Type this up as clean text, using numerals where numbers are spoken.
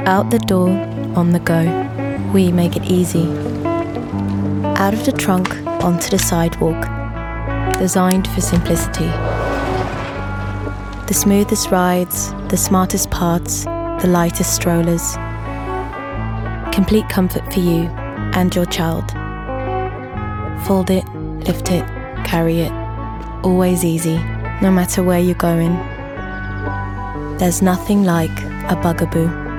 Out the door, on the go, we make it easy. Out of the trunk, onto the sidewalk, designed for simplicity. The smoothest rides, the smartest parts, the lightest strollers. Complete comfort for you and your child. Fold it, lift it, carry it. Always easy, no matter where you're going. There's nothing like a Bugaboo.